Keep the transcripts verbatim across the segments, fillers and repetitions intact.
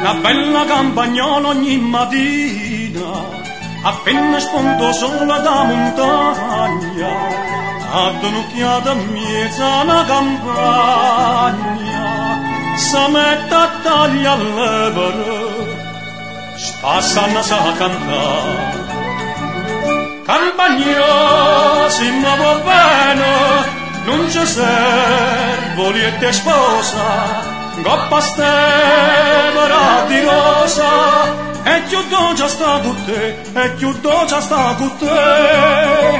una bella campagnola ogni mattina, appena spunto solo da montagna, ad un'occhiata in mezzo alla campagna, si mette a tagliare le pere, spassano a cantare. Campagna, se mi va bene, non ci servo liete sposa, coppa stevera di rosa, e chiudo già sta con te, e chiudo già sta con te.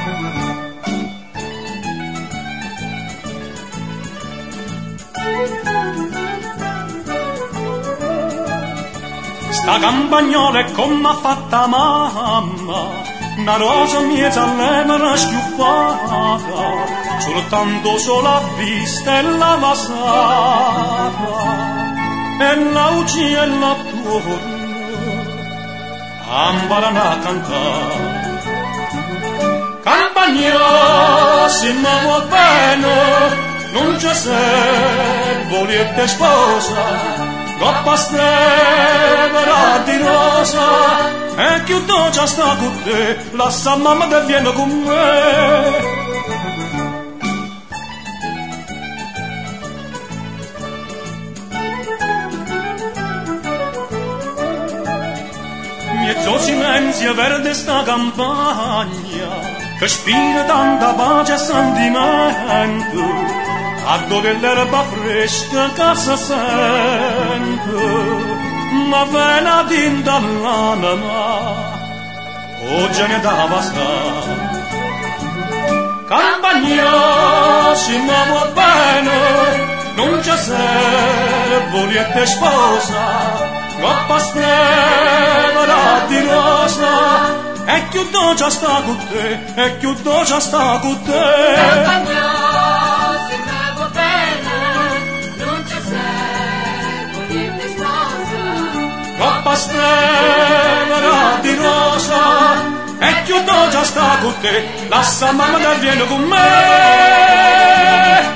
Sta campagnola è come ha fatta mamma, una rosa mezza all'emera schiuppata, soltanto sola vista e la vasata, e la ucci e la torna, amparano a cantare. Campagna, se mi va bene, non c'è servo liete sposa, coppa stevera di rosa, e chiudo già sta con te, lascia mamma che viene con me. Mezzo silenzio verde sta campagna, che spira tanta pace e sentimento, a dove l'erba fresca che si sente. Ma vena dinda l'anima, oggi ne dava sta. Campagna, se mi va bene, non c'è servo liete sposa, coppa stevera di rosa, e chiudo già sta con te, e chiudo già sta con te. Campagna, se mi va bene, non c'è servo liete sposa, coppa stevera di rosa, e chiudo già sta con te, lascia mamma che viene con me.